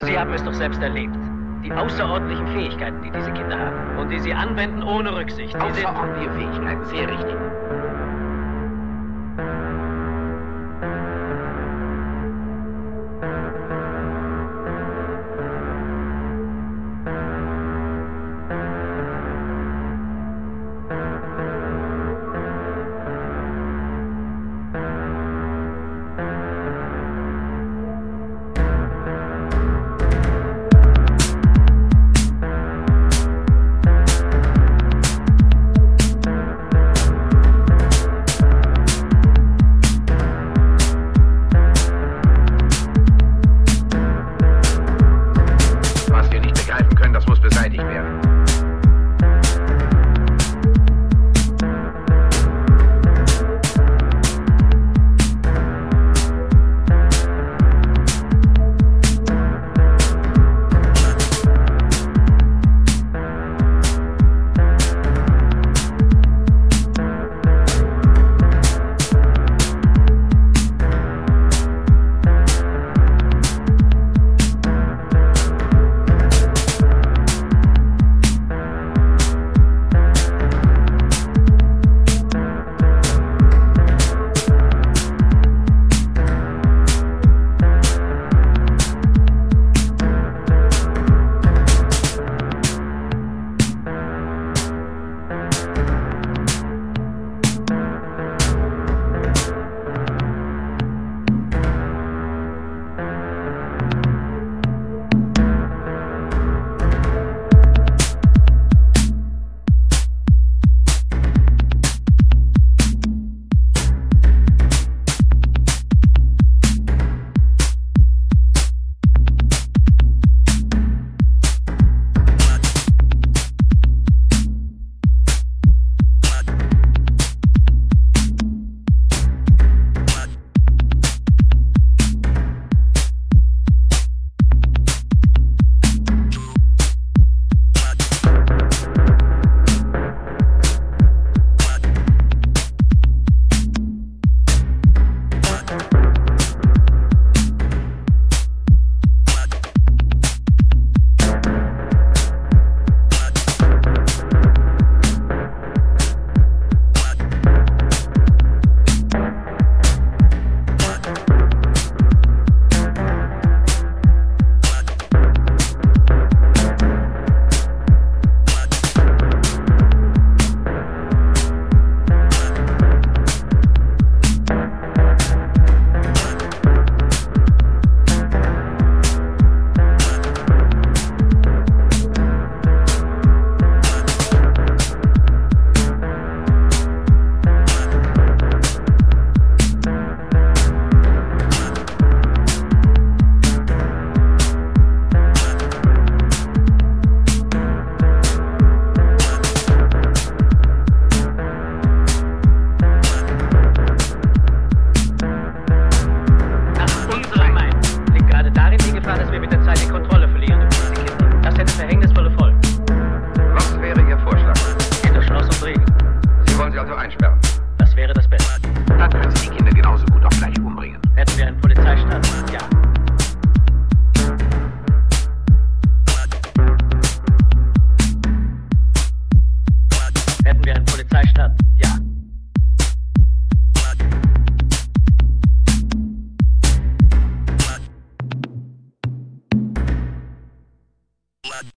Sie haben es doch selbst erlebt. Die außerordentlichen Fähigkeiten, die diese Kinder haben und die sie anwenden ohne Rücksicht. Außerordentliche Fähigkeiten, sehr richtig. Das muss beseitigt werden. Gefahr, dass wir mit der Zeit die Kontrolle verlieren über diese Kinder. Das hätte verhängnisvoll